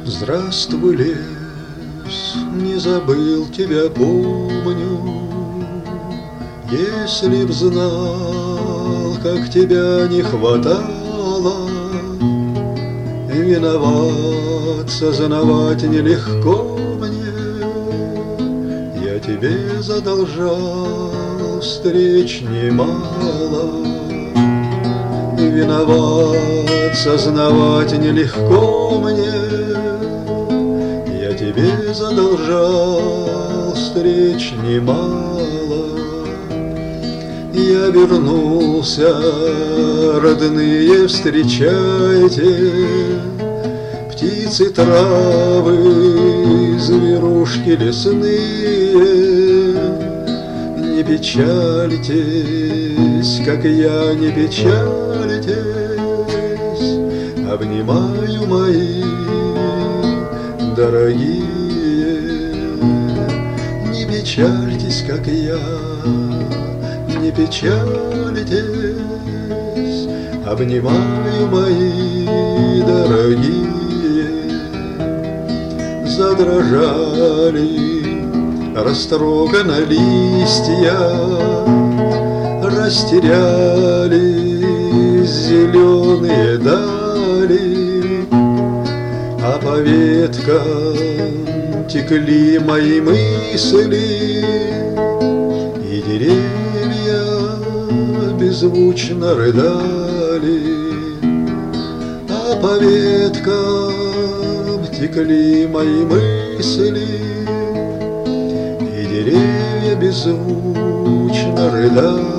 Здравствуй, лес, не забыл тебя, помню. Если б знал, как тебя не хватало, виноват, сознавать нелегко мне. Я тебе задолжал встреч немало. Виноват, сознавать нелегко мне. Я тебе задолжал встреч немало. Я вернулся, родные, встречайте, птицы, травы, зверушки лесные. Не печальтесь, как я, не печальтесь, обнимаю мои дорогие. Не печальтесь, как я, не печальтесь, обнимаю мои дорогие. Задрожали растроганно листья, растерялись зеленые дали, а по веткам текли мои мысли, и деревья беззвучно рыдали, а по веткам текли мои мысли, деревья беззвучно рыдали.